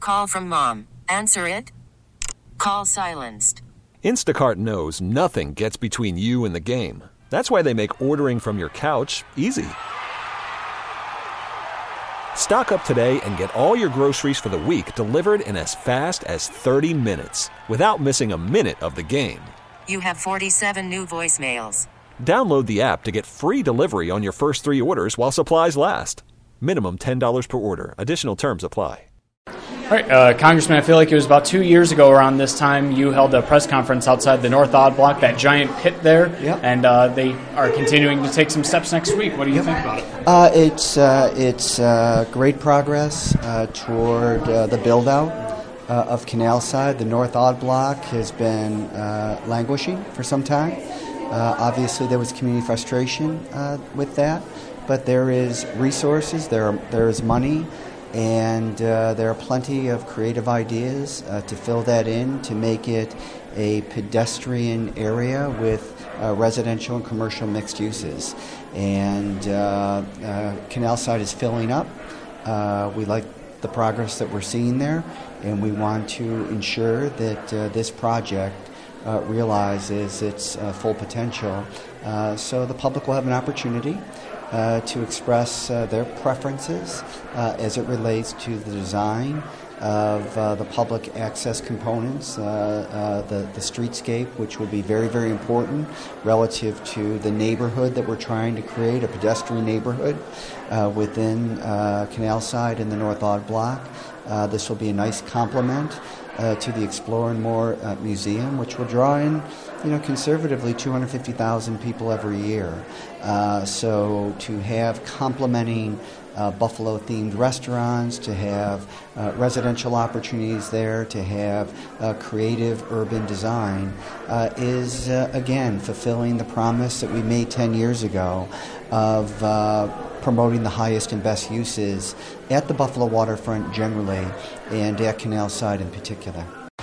call from mom. Answer it. Call silenced. Instacart knows nothing gets between you and the game. That's why they make ordering from your couch easy. Stock up today and get all your groceries for the week delivered in as fast as 30 minutes without missing a minute of the game. You have 47 new voicemails. Download the app to get free delivery on your first 3 orders while supplies last. Minimum $10 per order. Additional terms apply. All right, Congressman, I feel like it was about 2 years ago around this time you held a press conference outside the North Odd Block, that giant pit there, and they are continuing to take some steps next week. What do you think about it? It's great progress toward the build-out of Canalside. The North Odd Block has been languishing for some time. Obviously, there was community frustration with that, but there is resources, there is money, and there are plenty of creative ideas to fill that in, to make it a pedestrian area with residential and commercial mixed uses. And Canalside is filling up. We like the progress that we're seeing there, and we want to ensure that this project realizes its full potential. So the public will have an opportunity to express their preferences as it relates to the design of the public access components, the streetscape, which will be very, very important relative to the neighborhood that we're trying to create, a pedestrian neighborhood within Canalside and the North Odd Block. This will be a nice complement to the Explore and More Museum, which will draw in, conservatively 250,000 people every year. So to have complementing Buffalo-themed restaurants, to have residential opportunities there, to have creative urban design is, again, fulfilling the promise that we made 10 years ago of promoting the highest and best uses at the Buffalo waterfront generally and at Canalside in particular.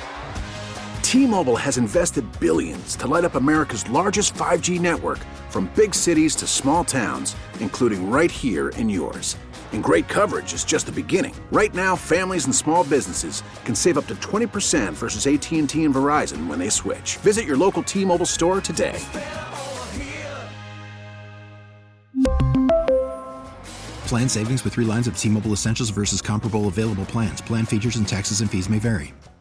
T-Mobile has invested billions to light up America's largest 5G network, from big cities to small towns, including right here in yours. And great coverage is just the beginning. Right now, families and small businesses can save up to 20% versus AT&T and Verizon when they switch. Visit your local T-Mobile store today. Plan savings with 3 lines of T-Mobile Essentials versus comparable available plans. Plan features and taxes and fees may vary.